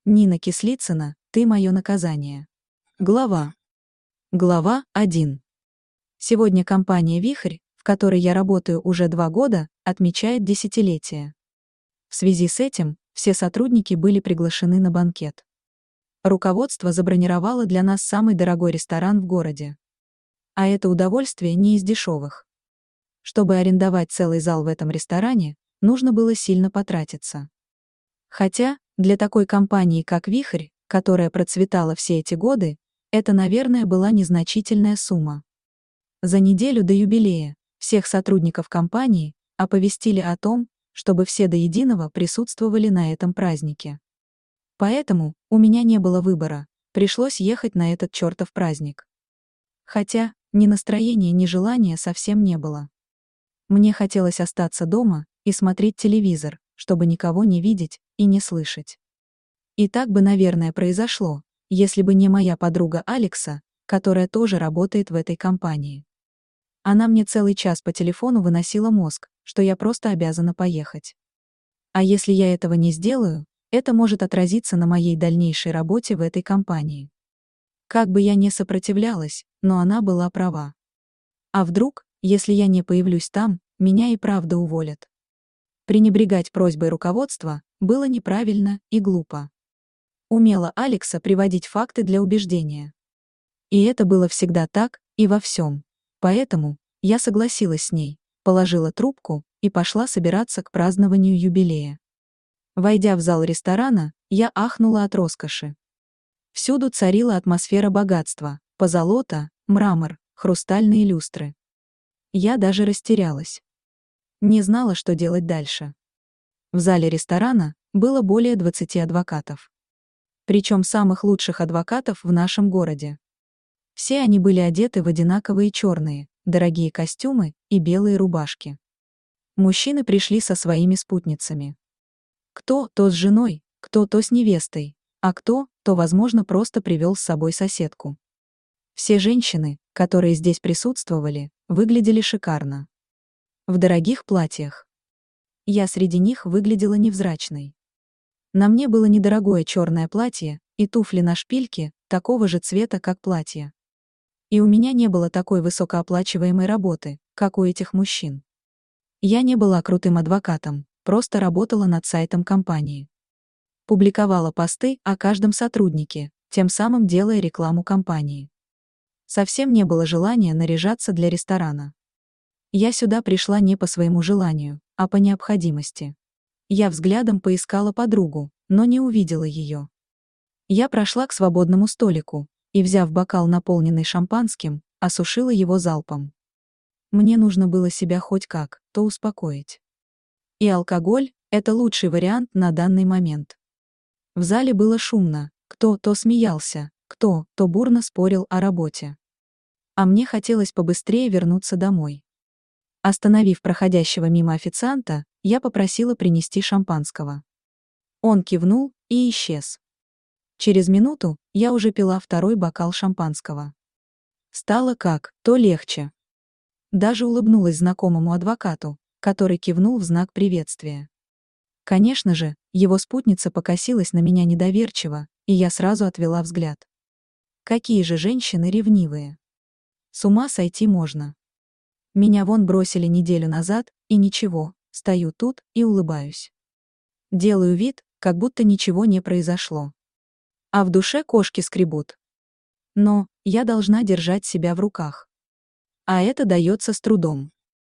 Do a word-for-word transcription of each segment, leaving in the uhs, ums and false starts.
Нина Кислицына, «Ты мое наказание». Глава. Глава один. Сегодня компания «Вихрь», в которой я работаю уже два года, отмечает десятилетие. В связи с этим все сотрудники были приглашены на банкет. Руководство забронировало для нас самый дорогой ресторан в городе. А это удовольствие не из дешевых. Чтобы арендовать целый зал в этом ресторане, нужно было сильно потратиться. Хотя, для такой компании, как «Вихрь», которая процветала все эти годы, это, наверное, была незначительная сумма. За неделю до юбилея всех сотрудников компании оповестили о том, чтобы все до единого присутствовали на этом празднике. Поэтому у меня не было выбора, пришлось ехать на этот чертов праздник. Хотя ни настроения, ни желания совсем не было. Мне хотелось остаться дома и смотреть телевизор, чтобы никого не видеть и не слышать. И так бы, наверное, произошло, если бы не моя подруга Алекса, которая тоже работает в этой компании. Она мне целый час по телефону выносила мозг, что я просто обязана поехать. А если я этого не сделаю, это может отразиться на моей дальнейшей работе в этой компании. Как бы я ни сопротивлялась, но она была права. А вдруг, если я не появлюсь там, меня и правда уволят? Пренебрегать просьбой руководства было неправильно и глупо. Умела Алекса приводить факты для убеждения. И это было всегда так, и во всем. Поэтому я согласилась с ней, положила трубку и пошла собираться к празднованию юбилея. Войдя в зал ресторана, я ахнула от роскоши. Всюду царила атмосфера богатства: позолота, мрамор, хрустальные люстры. Я даже растерялась. Не знала, что делать дальше. В зале ресторана было более двадцати адвокатов. Причем самых лучших адвокатов в нашем городе. Все они были одеты в одинаковые черные, дорогие костюмы и белые рубашки. Мужчины пришли со своими спутницами. Кто то с женой, кто то с невестой, а кто то, возможно, просто привел с собой соседку. Все женщины, которые здесь присутствовали, выглядели шикарно. В дорогих платьях. Я среди них выглядела невзрачной. На мне было недорогое черное платье и туфли на шпильке такого же цвета, как платье. И у меня не было такой высокооплачиваемой работы, как у этих мужчин. Я не была крутым адвокатом, просто работала над сайтом компании. Публиковала посты о каждом сотруднике, тем самым делая рекламу компании. Совсем не было желания наряжаться для ресторана. Я сюда пришла не по своему желанию, а по необходимости. Я взглядом поискала подругу, но не увидела ее. Я прошла к свободному столику и, взяв бокал, наполненный шампанским, осушила его залпом. Мне нужно было себя хоть как-то успокоить. И алкоголь — это лучший вариант на данный момент. В зале было шумно, кто то смеялся, кто то бурно спорил о работе. А мне хотелось побыстрее вернуться домой. Остановив проходящего мимо официанта, я попросила принести шампанского. Он кивнул и исчез. Через минуту я уже пила второй бокал шампанского. Стало как-то легче. Даже улыбнулась знакомому адвокату, который кивнул в знак приветствия. Конечно же, его спутница покосилась на меня недоверчиво, и я сразу отвела взгляд. Какие же женщины ревнивые. С ума сойти можно. Меня вон бросили неделю назад, и ничего, стою тут и улыбаюсь. Делаю вид, как будто ничего не произошло. А в душе кошки скребут. Но я должна держать себя в руках. А это дается с трудом.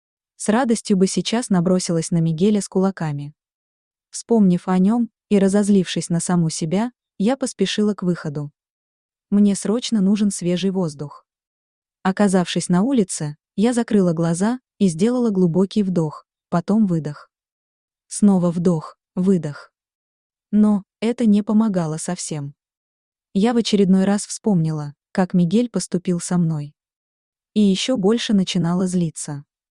С радостью бы сейчас набросилась на Мигеля с кулаками. Вспомнив о нем и разозлившись на саму себя, я поспешила к выходу. Мне срочно нужен свежий воздух. Оказавшись на улице, я закрыла глаза и сделала глубокий вдох, потом выдох. Снова вдох, выдох. Но это не помогало совсем. Я в очередной раз вспомнила, как Мигель поступил со мной. И еще больше начинала злиться.